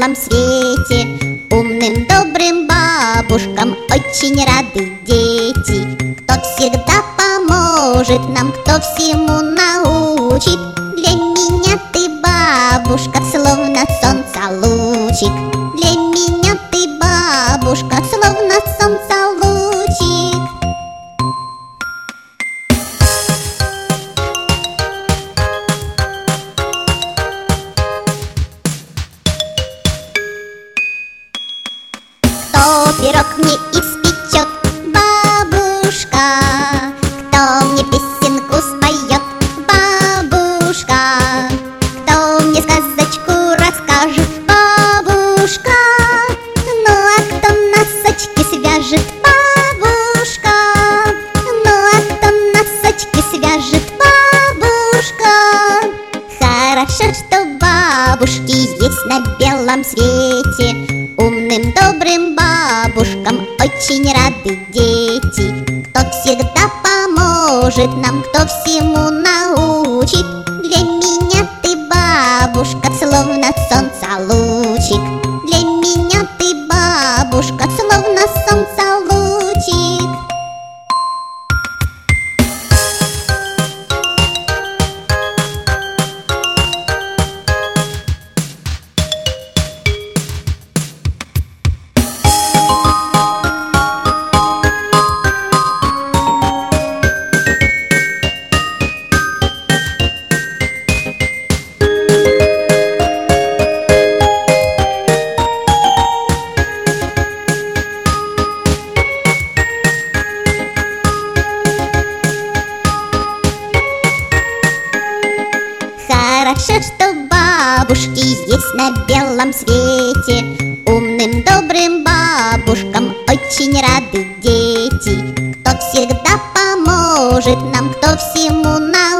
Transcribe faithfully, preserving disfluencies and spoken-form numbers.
белом свете. Умным, добрым бабушкам очень рады дети. Кто всегда поможет нам, кто всему научит. Для меня ты, бабушка, словно солнца лучик. Для меня ты, бабушка, словно солнца лучик. Кто пирог мне испечет, бабушка? Кто мне песенку споет, бабушка? Кто мне сказочку расскажет, бабушка? Ну а кто носочки свяжет, бабушка? Ну а кто носочки свяжет, бабушка? Хорошо, что бабушки есть на белом свете. Умным, добрым бабушкам очень рады дети. Кто всегда поможет нам, кто всему научит. Для меня ты, бабушка, словно солнца лучик. Для меня ты, бабушка, словно солнца лучик. Хорошо, что бабушки есть на белом свете. Умным, добрым бабушкам очень рады дети. Кто всегда поможет нам, кто всему научит.